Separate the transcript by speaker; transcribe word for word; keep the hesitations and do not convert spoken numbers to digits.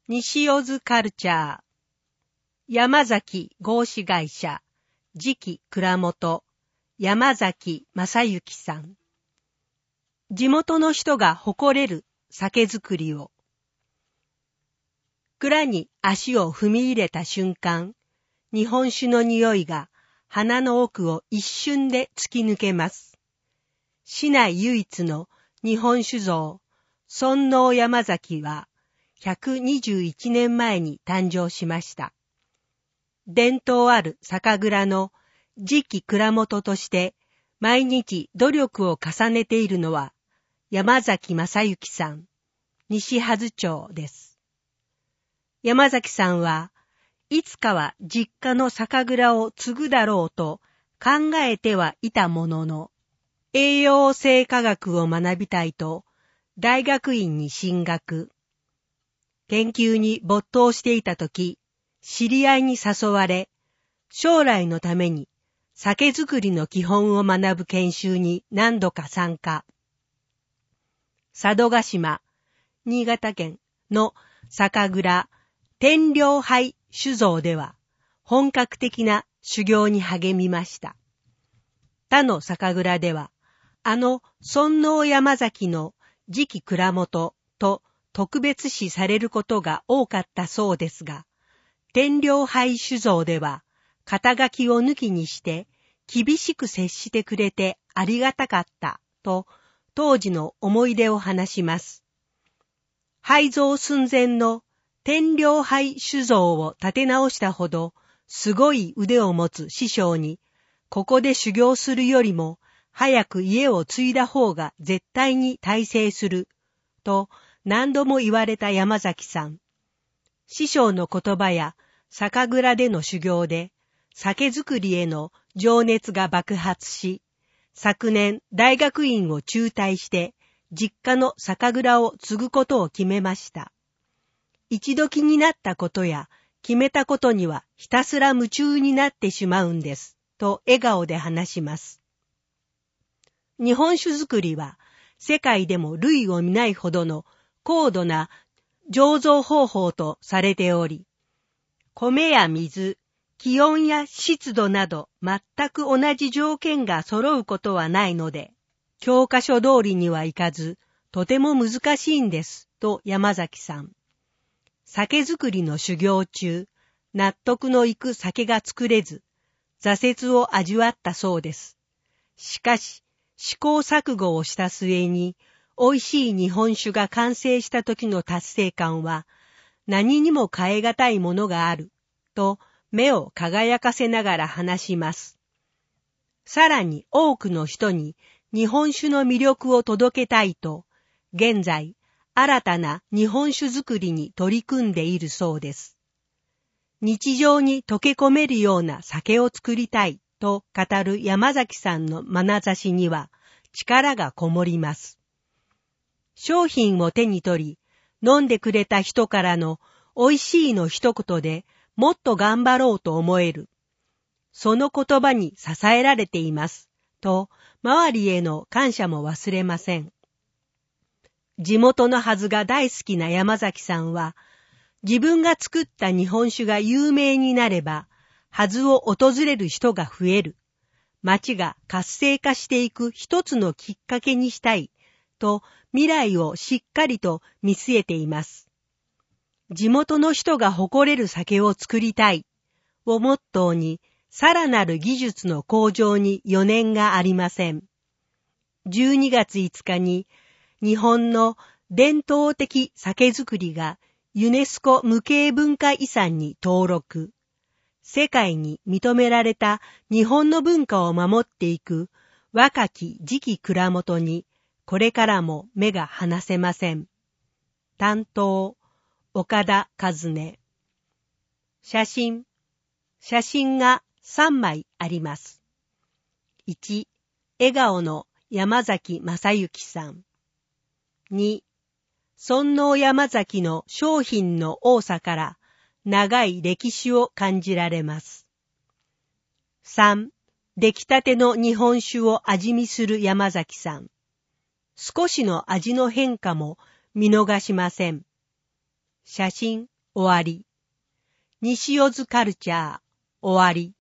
Speaker 1: 西尾津カルチャー。山崎合資会社、次期蔵元、山崎正幸さん。地元の人が誇れる酒造りを。蔵に足を踏み入れた瞬間、日本酒の匂いが鼻の奥を一瞬で突き抜けます。市内唯一の日本酒造、尊王山崎はひゃくにじゅういちねんまえに誕生しました。伝統ある酒蔵の次期蔵元として毎日努力を重ねているのは山崎正幸さん、西波津町です。山崎さんはいつかは実家の酒蔵を継ぐだろうと考えてはいたものの、栄養生化学を学びたいと大学院に進学。研究に没頭していたとき、知り合いに誘われ、将来のために酒造りの基本を学ぶ研修に何度か参加。佐渡島、新潟県の酒蔵、天領杯酒造では本格的な修行に励みました。他の酒蔵では、あの尊王山崎の次期蔵元と特別視されることが多かったそうですが、天領杯酒造では肩書きを抜きにして厳しく接してくれてありがたかったと当時の思い出を話します。廃造寸前の天領杯酒造を立て直したほどすごい腕を持つ師匠に、ここで修行するよりも早く家を継いだ方が絶対に大成すると何度も言われた山崎さん。師匠の言葉や酒蔵での修行で酒造りへの情熱が爆発し、昨年大学院を中退して実家の酒蔵を継ぐことを決めました。一度気になったことや決めたことにはひたすら夢中になってしまうんです、と笑顔で話します。日本酒造りは世界でも類を見ないほどの高度な醸造方法とされており、米や水、気温や湿度など全く同じ条件が揃うことはないので、教科書通りにはいかず、とても難しいんです、と山崎さん。酒造りの修行中、納得のいく酒が作れず、挫折を味わったそうです。しかし、試行錯誤をした末に、美味しい日本酒が完成した時の達成感は、何にも代え難いものがある、と目を輝かせながら話します。さらに多くの人に日本酒の魅力を届けたいと、現在、新たな日本酒作りに取り組んでいるそうです。日常に溶け込めるような酒を作りたいと語る山崎さんの眼差しには力がこもります。商品を手に取り、飲んでくれた人からの美味しいの一言でもっと頑張ろうと思える。その言葉に支えられています。と、周りへの感謝も忘れません。地元のはずが大好きな山崎さんは、自分が作った日本酒が有名になれば、はずを訪れる人が増える。町が活性化していく一つのきっかけにしたい。と、未来をしっかりと見据えています。地元の人が誇れる酒を作りたいをモットーに、さらなる技術の向上に余念がありません。じゅうにがついつかに日本の伝統的酒造りがユネスコ無形文化遺産に登録。世界に認められた日本の文化を守っていく若き次期蔵元にこれからも目が離せません。担当、岡田和音。写真。写真がさんまいあります。いち、笑顔の山崎正幸さん。に、尊王山崎の商品の多さから長い歴史を感じられます。さん、出来たての日本酒を味見する山崎さん。少しの味の変化も見逃しません。写真終わり。西尾津カルチャー、終わり。